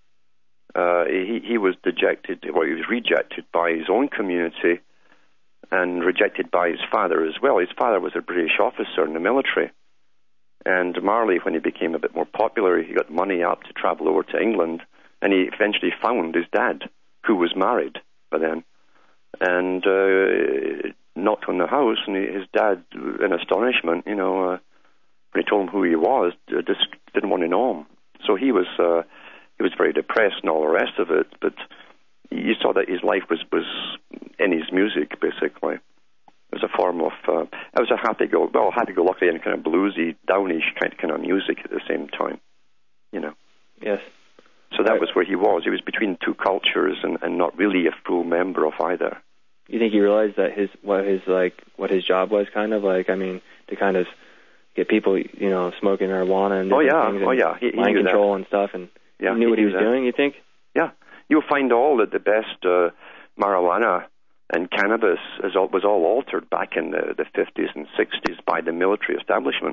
Uh, he, he was dejected, well, he was rejected by his own community and rejected by his father as well. His father was a British officer in the military. And Marley, when he became a bit more popular, he got money up to travel over to England, and he eventually found his dad, who was married by then, and uh, knocked on the house, and his dad, in astonishment, you know, uh, when he told him who he was, just didn't want to know him. So he was uh, he was very depressed and all the rest of it. But you saw that his life was, was in his music, basically. It was a form of uh, it was a happy-go well, happy-go-lucky and kind of bluesy, downish kind kind of music at the same time. You know. Yes. So that was where he was. He was between two cultures and, and not really a full member of either. You think he realized that his what his like what his job was, kind of like I mean to kind of get people, you know, smoking marijuana and oh yeah, things and oh yeah, he, mind he control that. and stuff, and yeah, he knew he what he was that. doing. You think? Yeah, you'll find all that the best uh, marijuana and cannabis is all, was all altered back in the, the fifties and sixties by the military establishment.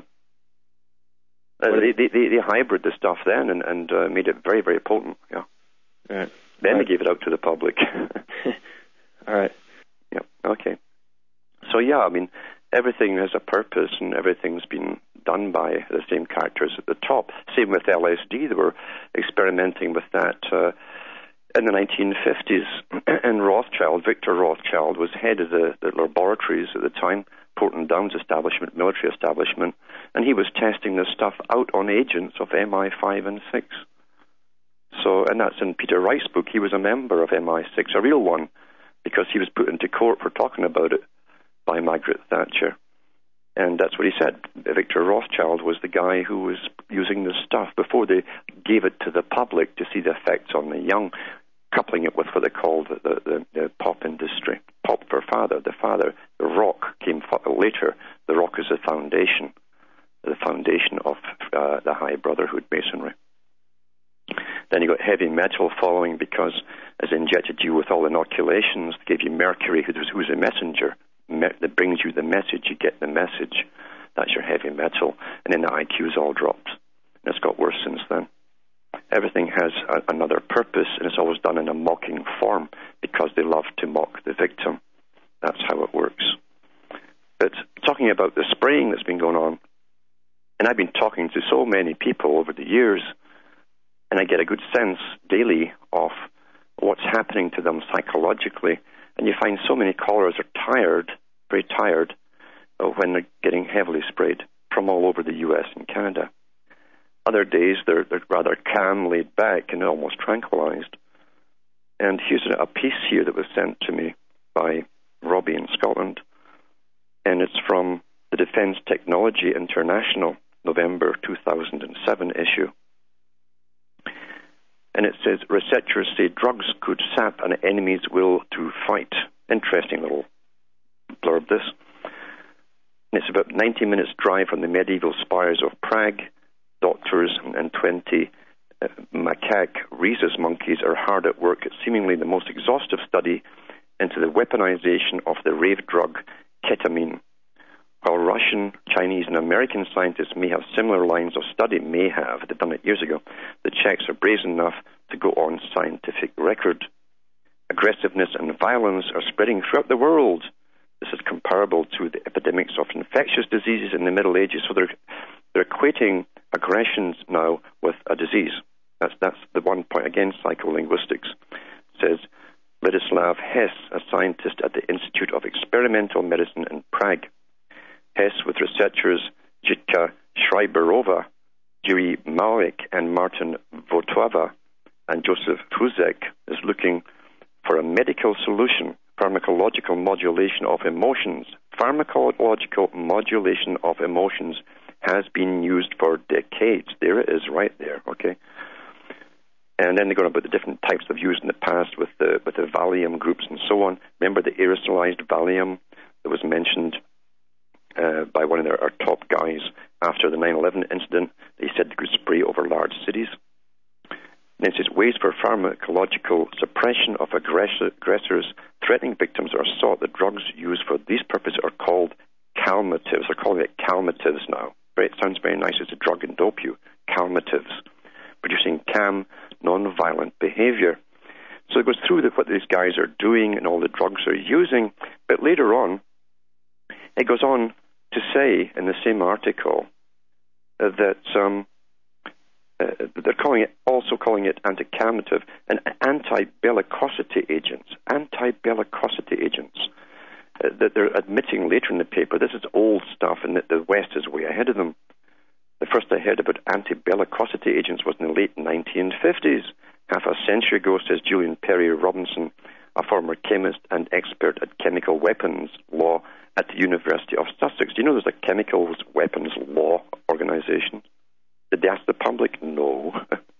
Uh, they, they, they, they hybrid the stuff then and, and uh, made it very, very potent. Yeah. Right. Then right. they gave it out to the public. All right. Yeah. Okay. So yeah, I mean, everything has a purpose, and everything's been done by the same characters at the top. Same with L S D; they were experimenting with that uh, in the nineteen fifties. And Rothschild, Victor Rothschild, was head of the, the laboratories at the time, Portland Downs establishment, military establishment, and he was testing this stuff out on agents of M I five and six. So, and that's in Peter Wright's book. He was a member of M I six, a real one, because he was put into court for talking about it by Margaret Thatcher. And that's what he said. Victor Rothschild was the guy who was using this stuff before they gave it to the public to see the effects on the young, coupling it with what they called the, the, the pop industry. Pop for father. The father, the rock, came later. The rock is the foundation, the foundation of uh, the High Brotherhood Masonry. Then you got heavy metal following because as they injected you with all inoculations, they gave you mercury, who's, who's a messenger. That brings you the message, you get the message. That's your heavy metal. And then the I Q's all dropped. And it's got worse since then. Everything has a, another purpose, and it's always done in a mocking form because they love to mock the victim. That's how it works. But talking about the spraying that's been going on, and I've been talking to so many people over the years, and I get a good sense daily of what's happening to them psychologically. And you find so many callers are tired, very tired, uh, when they're getting heavily sprayed from all over the U S and Canada. Other days, they're, they're rather calm, laid back, and almost tranquilized. And here's a piece here that was sent to me by Robbie in Scotland, and it's from the Defence Technology International, November two thousand seven issue. And it says, researchers say drugs could sap an enemy's will to fight. Interesting little blurb, this. And it's about ninety minutes drive from the medieval spires of Prague. Doctors and twenty uh, macaque rhesus monkeys are hard at work at seemingly the most exhaustive study into the weaponization of the rave drug ketamine. While Russian, Chinese, and American scientists may have similar lines of study, may have, they've done it years ago, the Czechs are brazen enough to go on scientific record. Aggressiveness and violence are spreading throughout the world. This is comparable to the epidemics of infectious diseases in the Middle Ages. So they're, they're equating aggressions now with a disease. That's, that's the one point, again, psycholinguistics, says Ladislav Hess, a scientist at the Institute of Experimental Medicine in Prague. Hess, with researchers Jitka Schreiberova, Jiri Malik, and Martin Votava, and Joseph Fuzek, is looking for a medical solution, pharmacological modulation of emotions. Pharmacological modulation of emotions has been used for decades. There it is, right there, okay? And then they're going about the different types of use in the past with the with the Valium groups and so on. Remember the aerosolized Valium that was mentioned uh, by one of their, our top guys after the nine eleven incident? They said they could spray over large cities. And then it says ways for pharmacological suppression of aggressor, aggressors threatening victims are sought. The drugs used for these purposes are called calmatives. They're calling it calmatives now. Right? It sounds very nice. It's a drug and dope you. Calmatives, producing calm, non-violent behavior. So it goes through the, what these guys are doing and all the drugs they're using, but later on, it goes on to say in the same article uh, that um, uh, they're calling it, also calling it anti-calmative and anti-bellicosity agents. Anti-bellicosity agents uh, that they're admitting later in the paper. This is old stuff, and that the West is way ahead of them. The first I heard about anti-bellicosity agents was in the late nineteen fifties. Half a century ago, says Julian Perry Robinson, a former chemist and expert at chemical weapons law at the University of Sussex. Do you know there's a chemical weapons law organization? Did they ask the public? No.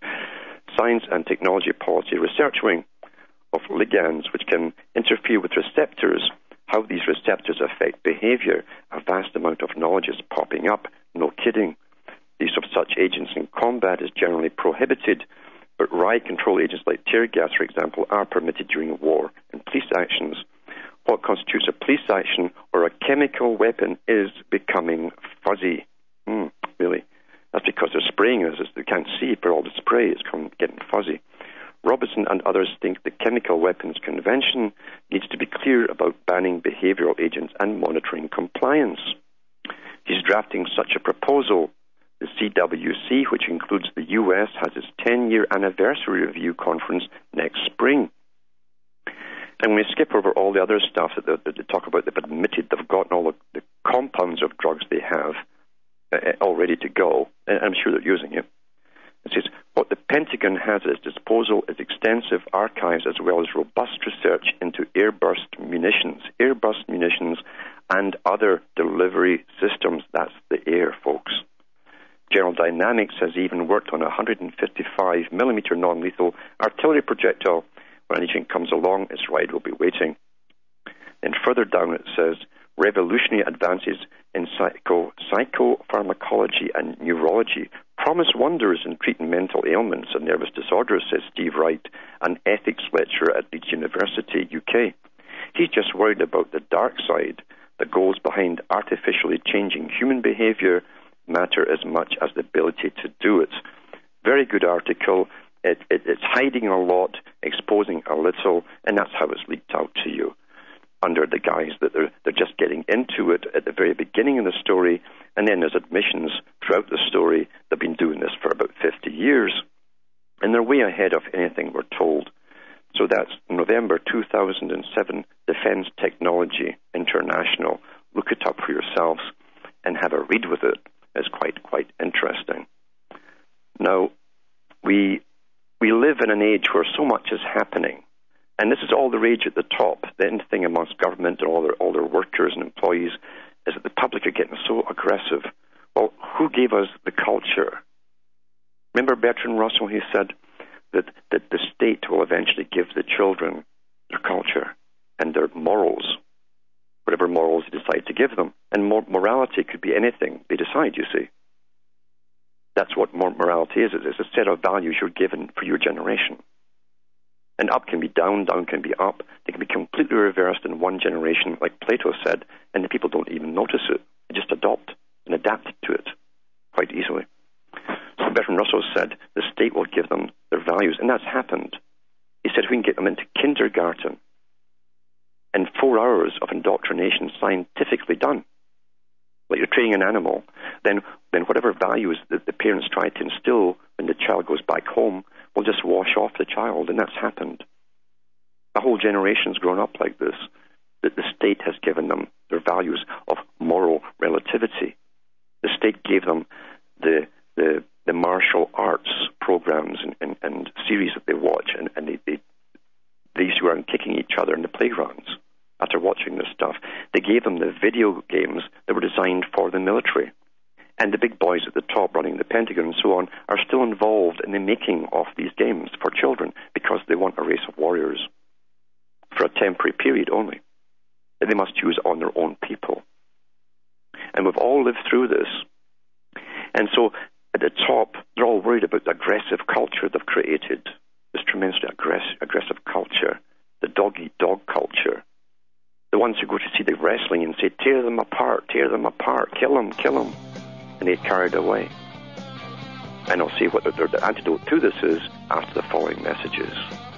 Science and Technology Policy Research Wing of ligands, which can interfere with receptors, how these receptors affect behavior. A vast amount of knowledge is popping up. No kidding. The use of such agents in combat is generally prohibited, but riot control agents like tear gas, for example, are permitted during war and police actions. What constitutes a police action or a chemical weapon is becoming fuzzy. Mm, really? That's because they're spraying us. They can't see for all the spray. It's getting fuzzy. Robertson and others think the Chemical Weapons Convention needs to be clear about banning behavioral agents and monitoring compliance. He's drafting such a proposal. The C W C, which includes the U S, has its ten-year anniversary review conference next spring. And when we skip over all the other stuff that they, that they talk about, they've admitted they've gotten all the, the compounds of drugs they have uh, all ready to go, and I'm sure they're using it. It says, what the Pentagon has at its disposal is extensive archives as well as robust research into airburst munitions, airburst munitions and other delivery systems. That's the air, folks. General Dynamics has even worked on a one hundred fifty-five millimeter non-lethal artillery projectile. When anything comes along, its ride will be waiting. And further down it says, revolutionary advances in psycho, psychopharmacology and neurology promise wonders in treating mental ailments and nervous disorders, says Steve Wright, an ethics lecturer at Leeds University, U K. He's just worried about the dark side that goes behind artificially changing human behavior matter as much as the ability to do it. Very good article. It, it, it's hiding a lot, exposing a little, and that's how it's leaked out to you under the guise that they're, they're just getting into it at the very beginning of the story, and then there's admissions throughout the story. They've been doing this for about fifty years, and they're way ahead of anything we're told. So that's November two thousand seven, Defense Technology International. Look it up for yourselves and have a read with it. It's quite, quite interesting. Now, we we live in an age where so much is happening, and this is all the rage at the top. The end thing amongst government and all their, all their workers and employees is that the public are getting so aggressive. Well, who gave us the culture? Remember Bertrand Russell, he said that, that the state will eventually give the children their culture and their morals, whatever morals they decide to give them. And more, morality could be anything they decide, you see. That's what morality is. It's a set of values you're given for your generation. And up can be down, down can be up. They can be completely reversed in one generation, like Plato said, and the people don't even notice it. They just adopt and adapt to it quite easily. So Bertrand Russell said the state will give them their values, and that's happened. He said we can get them into kindergarten and four hours of indoctrination scientifically done. Like you're training an animal, then then whatever values that the parents try to instill when the child goes back home, will just wash off the child, and that's happened. A whole generation's grown up like this, that the state has given them their values of moral relativity. The state gave them the the, the martial arts programs and, and, and series that they watch, and, and they, they, they used to go around kicking each other in the playgrounds after watching this stuff. They gave them the video games that were designed for the military. And the big boys at the top running the Pentagon and so on are still involved in the making of these games for children because they want a race of warriors for a temporary period only that they must use on their own people. And we've all lived through this. And so at the top, they're all worried about the aggressive culture they've created, this tremendously aggressive, aggressive culture, the dog-eat-dog culture. The ones who go to see the wrestling and say, tear them apart, tear them apart, kill them, kill them. And they get carried away. And I'll see what the, the antidote to this is after the following messages.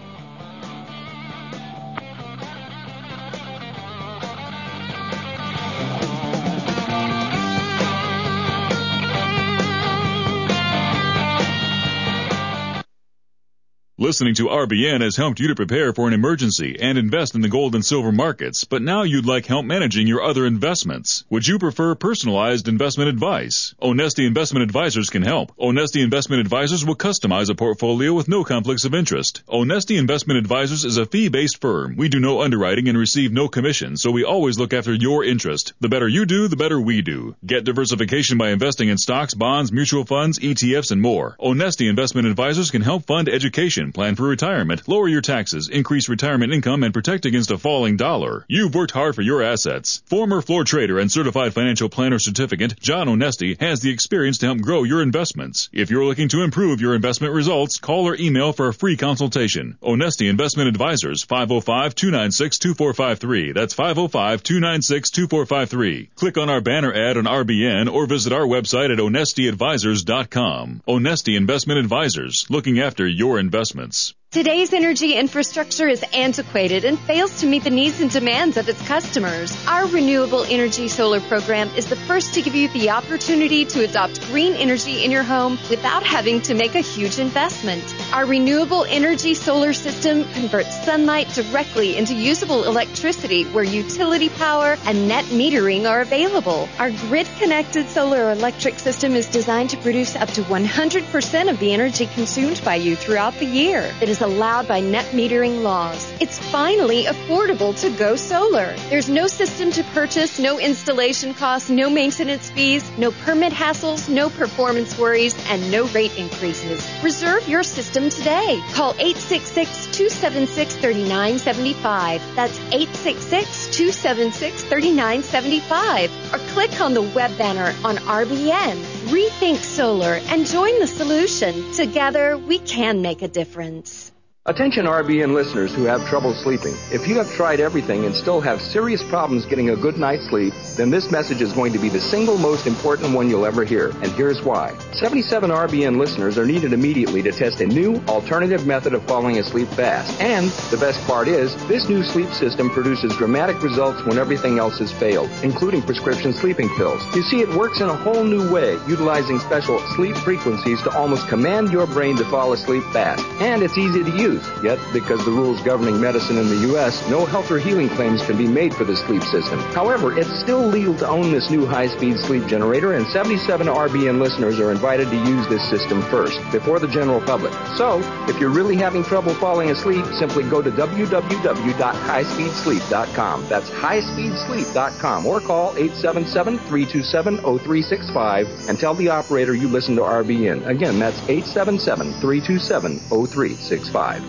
Listening to R B N has helped you to prepare for an emergency and invest in the gold and silver markets, but now you'd like help managing your other investments. Would you prefer personalized investment advice? Onesti Investment Advisors can help. Onesti Investment Advisors will customize a portfolio with no conflicts of interest. Onesti Investment Advisors is a fee-based firm. We do no underwriting and receive no commission, so we always look after your interest. The better you do, the better we do. Get diversification by investing in stocks, bonds, mutual funds, E T Fs, and more. Onesti Investment Advisors can help fund education, plan for retirement, lower your taxes, increase retirement income, and protect against a falling dollar. You've worked hard for your assets. Former floor trader and certified financial planner certificate, John Onesti, has the experience to help grow your investments. If you're looking to improve your investment results, call or email for a free consultation. Onesti Investment Advisors, five oh five, two nine six, two four five three. That's five oh five, two nine six, two four five three. Click on our banner ad on R B N or visit our website at onesti advisors dot com. Onesti Investment Advisors, looking after your investments. Today's energy infrastructure is antiquated and fails to meet the needs and demands of its customers. Our Renewable Energy Solar program is the first to give you the opportunity to adopt green energy in your home without having to make a huge investment. Our Renewable Energy Solar system converts sunlight directly into usable electricity where utility power and net metering are available. Our grid-connected solar electric system is designed to produce up to one hundred percent of the energy consumed by you throughout the year. It is allowed by net metering laws. It's finally affordable to go solar. There's no system to purchase, no installation costs, no maintenance fees, no permit hassles, no performance worries, and no rate increases. Reserve your system today. Call eight six six, two seven six, three nine seven five. That's eight six six, two seven six, three nine seven five. Or click on the web banner on R B N. Rethink solar and join the solution. Together, we can make a difference. Attention R B N listeners who have trouble sleeping. If you have tried everything and still have serious problems getting a good night's sleep, then this message is going to be the single most important one you'll ever hear. And here's why. seventy-seven R B N listeners are needed immediately to test a new alternative method of falling asleep fast. And the best part is, this new sleep system produces dramatic results when everything else has failed, including prescription sleeping pills. You see, it works in a whole new way, utilizing special sleep frequencies to almost command your brain to fall asleep fast. And it's easy to use. Yet, because the rules governing medicine in the U S, no health or healing claims can be made for the sleep system. However, it's still legal to own this new high-speed sleep generator, and seventy-seven R B N listeners are invited to use this system first, before the general public. So, if you're really having trouble falling asleep, simply go to w w w dot high speed sleep dot com. That's high speed sleep dot com, or call eight seven seven, three two seven, zero three six five and tell the operator you listen to R B N. Again, that's eight seven seven, three two seven, zero three six five.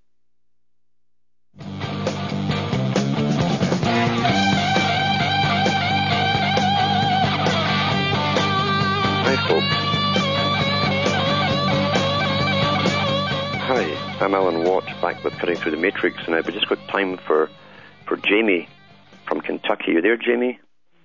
Hi, I'm Alan Watt, back with Cutting Through the Matrix, and I've just got time for, for Jamie from Kentucky. You there, Jamie?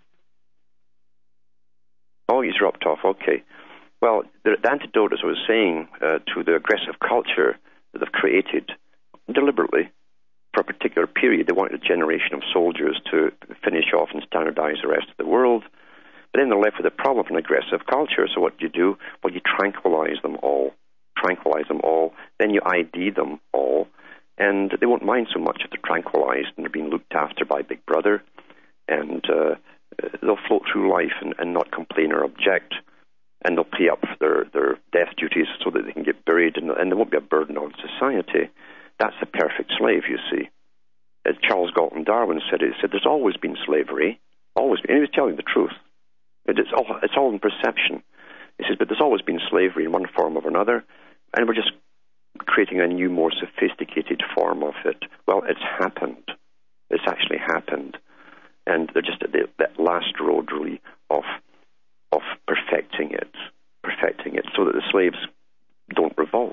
Oh, he's dropped off, okay. Well, the, the antidote, as I was saying, uh, to the aggressive culture that they've created deliberately for a particular period. They wanted a generation of soldiers to finish off and standardize the rest of the world. But then they're left with a problem of an aggressive culture. So what do you do? Well, you tranquilize them all. tranquilize them all. Then you I D them all, and they won't mind so much if they're tranquilized and they're being looked after by Big Brother, and uh, they'll float through life and, and not complain or object, and they'll pay up their, their death duties so that they can get buried, and, and there won't be a burden on society. That's the perfect slave, you see. As Charles Galton Darwin said, he said, there's always been slavery, always been, and he was telling the truth. It's all, it's all in perception. He says, but there's always been slavery in one form or another, and we're just creating a new, more sophisticated form of it. Well, it's happened. It's actually happened. And they're just at the, that last road, really, of of perfecting it, perfecting it, so that the slaves don't revolt.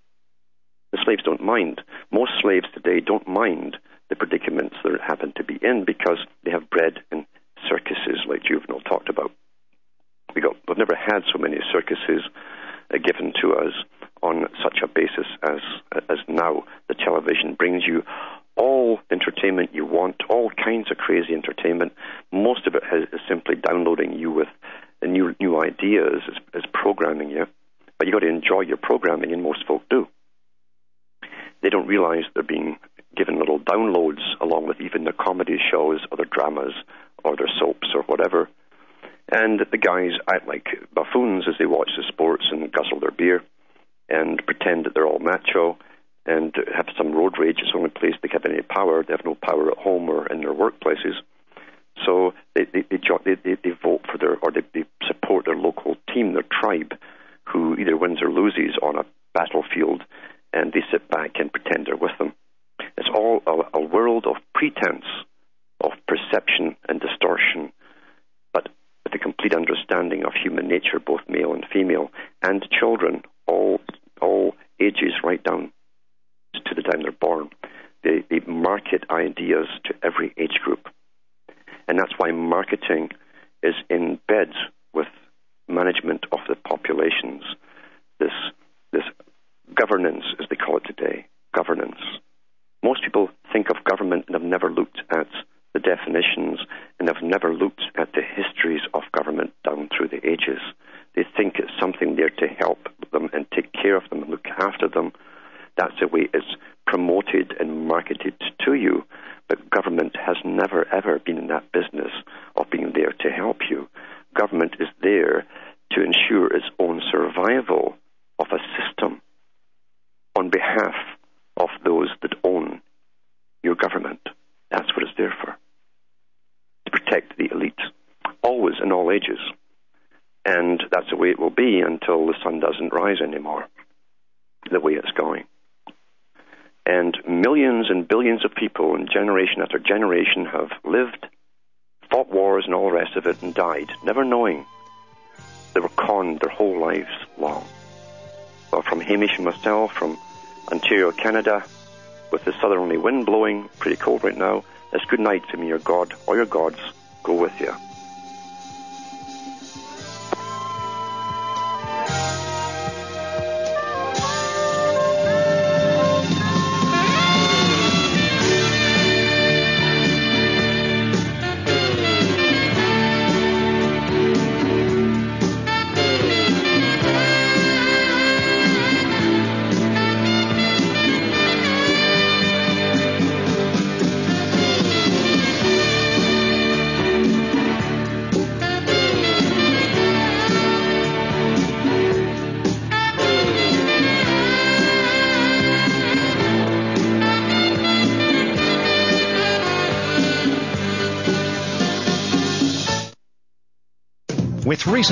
The slaves don't mind. Most slaves today don't mind the predicaments they happen to be in because they have bred in circuses, like Juvenal talked about. We got, we've never had so many circuses uh, given to us on such a basis as as now. The television brings you all entertainment you want, all kinds of crazy entertainment. Most of it has, is simply downloading you with uh, new new ideas, is, is programming you. But you've got to enjoy your programming, and most folk do. They don't realize they're being given little downloads along with even their comedy shows or their dramas or their soaps or whatever. And the guys act like buffoons as they watch the sports and guzzle their beer and pretend that they're all macho and have some road rage. It's the only place they have any power. They have no power at home or in their workplaces. So they they they, they, they vote for their, or they, they support their local team, their tribe, who either wins or loses on a battlefield, and they sit back and pretend they're with them. It's all a, a world of pretense, of perception and distortion, but with a complete understanding of human nature, both male and female, and children, all all ages right down to the time they're born. They, they market ideas to every age group. And that's why marketing is in bed with management of the populations. This this governance, as they call it today, governance. Most people think of government and have never looked at the definitions and have never looked at the histories of government down through the ages. They think it's something there to help them and take care of them and look after them. That's the way it's promoted and marketed to you. But government has never, ever been in that business of being there to help you. Government is there to ensure its own survival of a system on behalf of those that own your government. That's what it's there for. To protect the elite, always in all ages. And that's the way it will be until the sun doesn't rise anymore, the way it's going. And millions and billions of people, and generation after generation, have lived, fought wars and all the rest of it, and died, never knowing they were conned their whole lives long. Well, from Hamish and myself, from Ontario, Canada, with the southerly wind blowing, pretty cold right now, it's good night to me, your God, or your gods go with you. With recent